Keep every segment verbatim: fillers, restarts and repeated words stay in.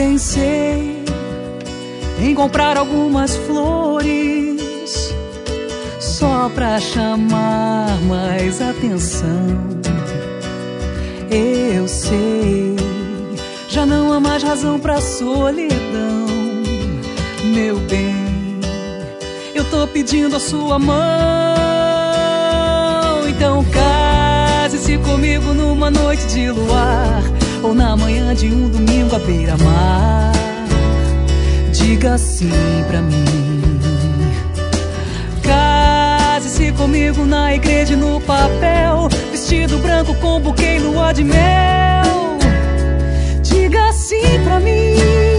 pensei em comprar algumas flores só pra chamar mais atenção. Eu sei, já não há mais razão pra solidão. Meu bem, eu tô pedindo a sua mão. Então case-se comigo numa noite de luar, ou na manhã de um domingo à beira-mar. Diga sim pra mim. Case-se comigo na igreja e no papel, vestido branco com buquê e lua de mel. Diga sim pra mim.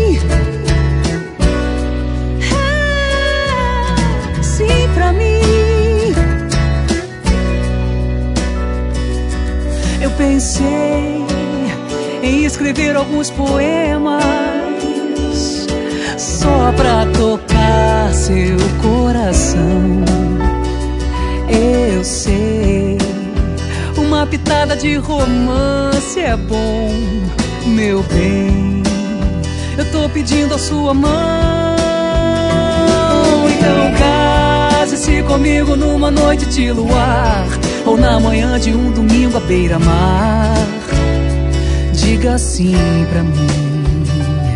É, sim pra mim. Eu pensei em escrever alguns poemas só pra tocar seu coração. Eu sei, uma pitada de romance é bom, meu bem. Eu tô pedindo a sua mão. Então case-se comigo numa noite de luar, ou na manhã de um domingo à beira-mar. Diga sim pra mim.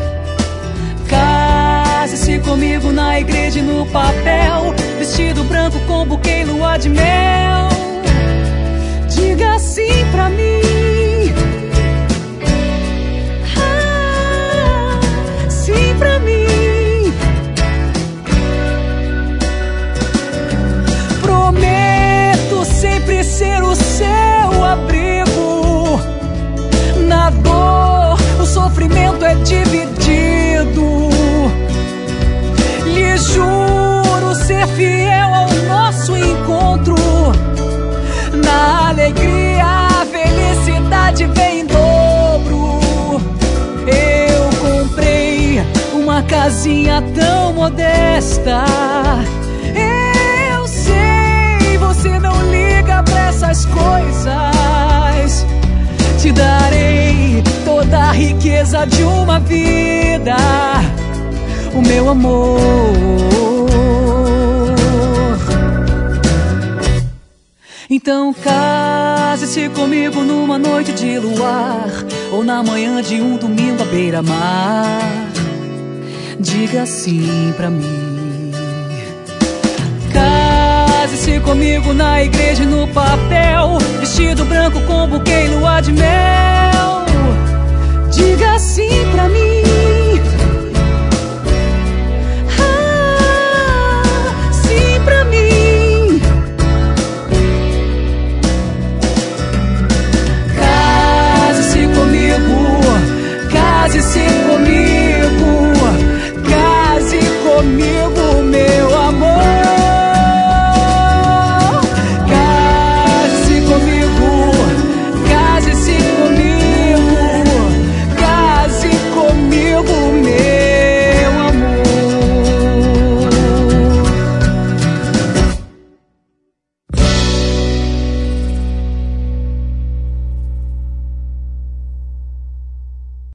Case-se comigo na igreja e no papel, vestido branco com buquê e lua de mel. Diga sim pra mim. Ah, sim pra mim. Prometo sempre ser o seu abrigo. Na dor, o sofrimento é dividido. Lhe juro ser fiel ao nosso encontro. Na alegria, a felicidade vem em dobro. Eu comprei uma casinha tão modesta. Eu sei, você não liga pra essas coisas. Te darei toda a riqueza de uma vida, o meu amor. Então case-se comigo numa noite de luar, ou na manhã de um domingo à beira-mar. Diga sim pra mim. Case-se comigo na igreja e no papel, vestido branco com buquê e lua de mel. Diga sim pra mim.